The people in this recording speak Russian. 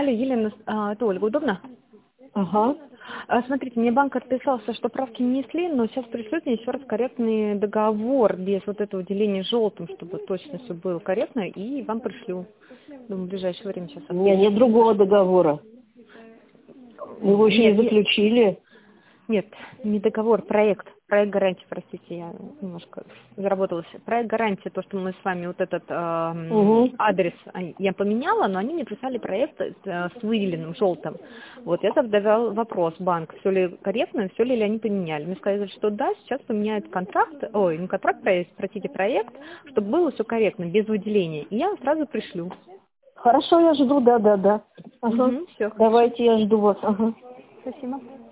Алло, Елена, это Ольга, удобно? Ага. Смотрите, мне банк отписался, что правки не внесли, но сейчас пришлют мне еще раз корректный договор без вот этого деления желтым, чтобы точно все было корректно, и вам пришлю. Думаю, в ближайшее время сейчас У меня нет другого договора. Мы его еще не заключили. Нет, не договор, проект. Проект гарантии, простите, я немножко заработалась. Проект гарантии, то, что мы с вами вот этот адрес я поменяла, но они мне прислали проект с выделенным желтым. Вот я задавала вопрос банк, все ли корректно, все ли они поменяли. Мне сказали, что да, сейчас поменяют контракт, ой, не контракт, простите, проект, чтобы было все корректно, без выделения. И я вам сразу пришлю. Хорошо, я жду, да. Ага. Все, Давайте, я жду вас. Ага. спасибо.